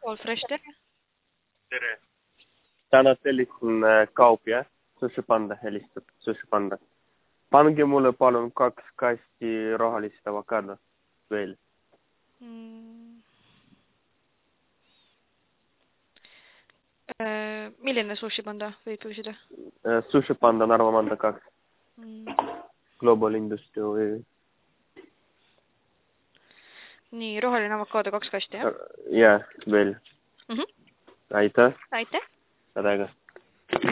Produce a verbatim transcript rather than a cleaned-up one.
All fresh, tere. Tere. Täna tellisin kaup, jah? Sushi Panda helistab. Sushi Panda. Pange mulle palun kaks kasti rohelist avokado veel. Mm. Äh, milline Sushi Panda võib küsida? Uh, Sushi Panda Narva Manda kaks. Mm. Global Industry või... Nii, roheline avokado kaks kasti, jah? Jah, veel. Mm-hmm. Aitäh. Aitäh. Tädega.